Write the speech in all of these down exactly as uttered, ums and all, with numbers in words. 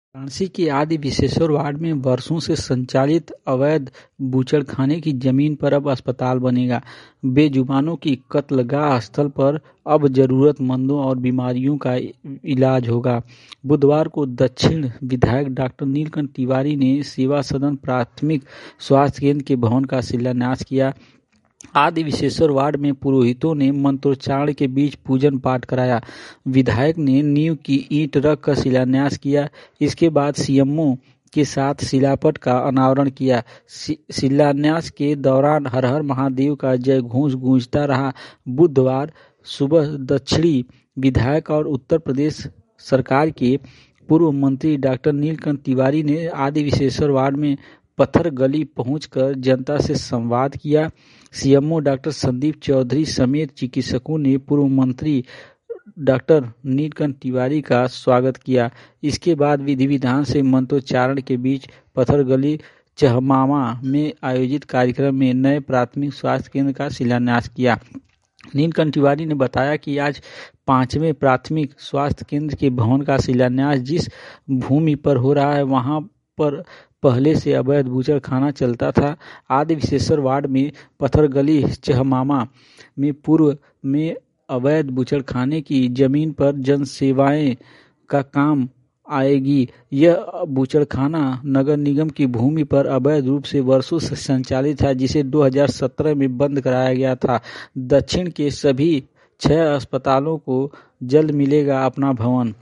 वाराणसी के आदि विशेश्वर वार्ड में वर्षों से संचालित अवैध बूचड़खाने की जमीन पर अब अस्पताल बनेगा। बेजुबानों की कत्लगाह स्थल पर अब जरूरतमंदों और बीमारियों का इलाज होगा। बुधवार को दक्षिण विधायक डॉक्टर नीलकंठ तिवारी ने सेवा सदन प्राथमिक स्वास्थ्य केंद्र के भवन का शिलान्यास किया। आदि विशेश्वर वार्ड में पुरोहितों ने मंत्रोच्चारण के बीच पूजन पाठ कराया। विधायक ने नींव की ईंट रख कर शिलान्यास किया। इसके बाद सीएमओ के साथ शिलापट का अनावरण किया। शिलान्यास के दौरान हर हर महादेव का जय घोष गूंजता रहा। बुधवार सुबह दक्षिणी विधायक और उत्तर प्रदेश सरकार के पूर्व मंत्री डॉक्टर नीलकंठ तिवारी ने आदि विशेश्वर वार्ड में पत्थर गली पहुंचकर जनता से संवाद किया। सीएमओ डॉक्टर संदीप चौधरी समेत चिकित्सकों ने पूर्व मंत्री डॉक्टर नीलकंठ तिवारी का स्वागत किया। इसके बाद विधि विधान से मंत्रोच्चारण के बीच पत्थर गली चहमामा में आयोजित कार्यक्रम में नए प्राथमिक स्वास्थ्य केंद्र का शिलान्यास किया। नीलकंठ तिवारी ने बताया कि आज पांचवें प्राथमिक स्वास्थ्य केंद्र के भवन का शिलान्यास जिस भूमि पर हो रहा है वहां पर पहले से अवैध बूचड़खाना चलता था। आदि विशेश्वर वार्ड में पत्थर गली चहमामा में पूर्व में अवैध बूचड़खाने की जमीन पर जन सेवाएं का काम आएगी। यह बूचड़खाना नगर निगम की भूमि पर अवैध रूप से वर्षों से संचालित है, जिसे दो हज़ार सत्रह में बंद कराया गया था। दक्षिण के सभी छह अस्पतालों को जल्द मिलेगा अपना भवन।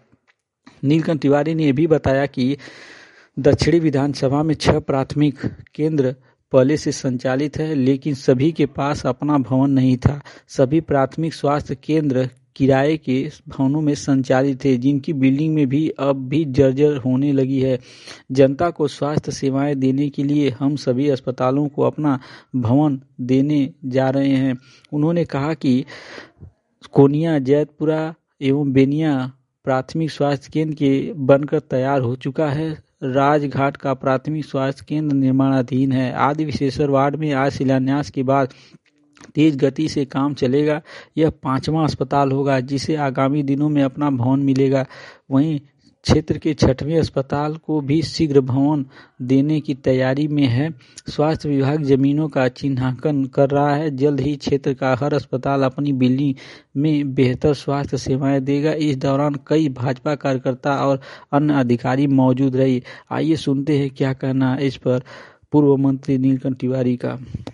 नीलकंठ तिवारी ने यह भी बताया कि दक्षिणी विधानसभा में छह प्राथमिक केंद्र पहले से संचालित है, लेकिन सभी के पास अपना भवन नहीं था। सभी प्राथमिक स्वास्थ्य केंद्र किराए के भवनों में संचालित थे, जिनकी बिल्डिंग में भी अब भी जर्जर होने लगी है। जनता को स्वास्थ्य सेवाएं देने के लिए हम सभी अस्पतालों को अपना भवन देने जा रहे हैं। उन्होंने कहा कि कोनिया, जैतपुरा एवं बेनिया प्राथमिक स्वास्थ्य केंद्र के बनकर तैयार हो चुका है। राजघाट का प्राथमिक स्वास्थ्य केंद्र निर्माणाधीन है। आदि विशेश्वर वार्ड में आज शिलान्यास के बाद तेज गति से काम चलेगा। यह पांचवा अस्पताल होगा जिसे आगामी दिनों में अपना भवन मिलेगा। वहीं क्षेत्र के छठवें अस्पताल को भी शीघ्र भवन देने की तैयारी में है। स्वास्थ्य विभाग जमीनों का चिन्हांकन कर रहा है। जल्द ही क्षेत्र का हर अस्पताल अपनी बिल्डिंग में बेहतर स्वास्थ्य सेवाएं देगा। इस दौरान कई भाजपा कार्यकर्ता और अन्य अधिकारी मौजूद रहे। आइए सुनते हैं क्या कहना है इस पर पूर्व मंत्री नीलकंठ तिवारी का।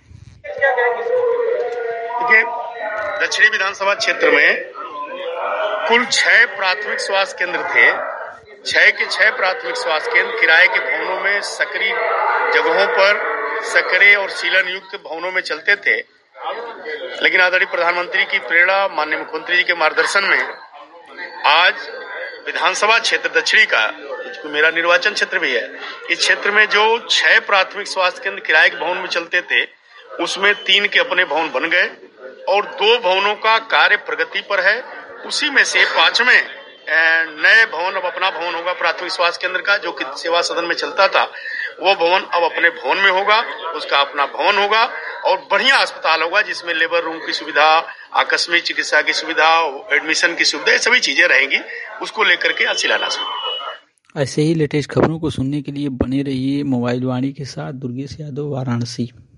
दक्षिणी विधानसभा क्षेत्र में कुल छह प्राथमिक स्वास्थ्य केंद्र थे। छह के छह प्राथमिक स्वास्थ्य केंद्र किराए के भवनों में सक्रिय जगहों पर सक्रिय और सीलन युक्त भवनों में चलते थे, लेकिन आदरणीय प्रधानमंत्री की प्रेरणा, माननीय मुख्यमंत्री जी के मार्गदर्शन में आज विधानसभा क्षेत्र दक्षिणी का, जो मेरा निर्वाचन क्षेत्र भी है, इस क्षेत्र में जो छह प्राथमिक स्वास्थ्य केंद्र किराए के भवन में चलते थे उसमें तीन के अपने भवन बन गए और दो भवनों का कार्य प्रगति पर है। उसी में से पांचवें नए भवन अब अपना भवन होगा प्राथमिक स्वास्थ्य केंद्र का, जो कि सेवा सदन में चलता था। वो भवन अब अपने भवन में होगा, उसका अपना भवन होगा और बढ़िया अस्पताल होगा जिसमें लेबर रूम की सुविधा, आकस्मिक चिकित्सा की सुविधा, एडमिशन की सुविधा, ये सभी चीजें रहेंगी। उसको लेकर के आज शिलान्यास होगा। ऐसे ही लेटेस्ट खबरों को सुनने के लिए बने रहिए मोबाइल वाणी के साथ। दुर्गेश यादव, वाराणसी।